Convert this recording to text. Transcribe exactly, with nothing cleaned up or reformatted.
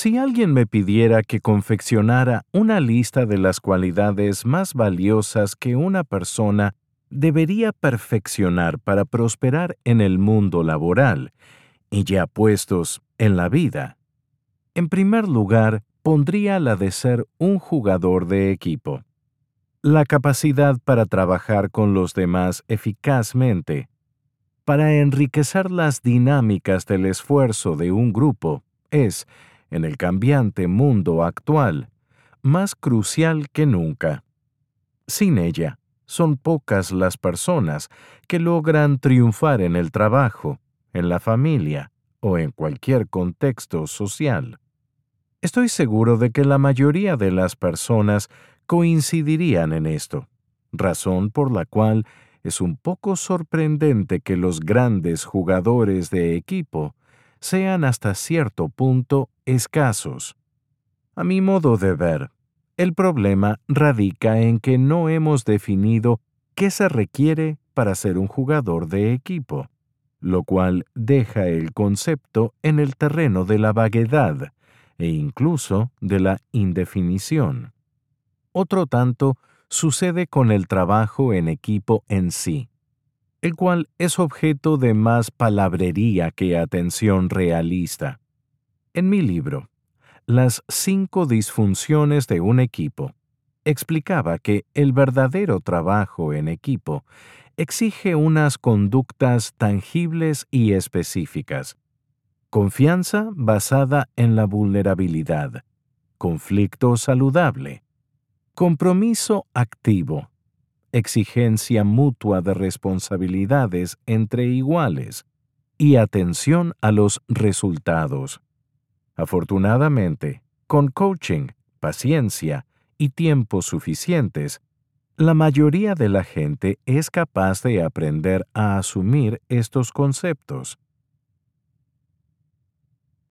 Si alguien me pidiera que confeccionara una lista de las cualidades más valiosas que una persona debería perfeccionar para prosperar en el mundo laboral y ya puestos en la vida, en primer lugar pondría la de ser un jugador de equipo. La capacidad para trabajar con los demás eficazmente, para enriquecer las dinámicas del esfuerzo de un grupo, es, en el cambiante mundo actual, más crucial que nunca. Sin ella, son pocas las personas que logran triunfar en el trabajo, en la familia o en cualquier contexto social. Estoy seguro de que la mayoría de las personas coincidirían en esto, razón por la cual es un poco sorprendente que los grandes jugadores de equipo sean hasta cierto punto escasos. A mi modo de ver, el problema radica en que no hemos definido qué se requiere para ser un jugador de equipo, lo cual deja el concepto en el terreno de la vaguedad e incluso de la indefinición. Otro tanto sucede con el trabajo en equipo en sí, el cual es objeto de más palabrería que atención realista. En mi libro, Las cinco disfunciones de un equipo, explicaba que el verdadero trabajo en equipo exige unas conductas tangibles y específicas. Confianza basada en la vulnerabilidad. Conflicto saludable. Compromiso activo. Exigencia mutua de responsabilidades entre iguales. Y atención a los resultados. Afortunadamente, con coaching, paciencia y tiempo suficientes, la mayoría de la gente es capaz de aprender a asumir estos conceptos.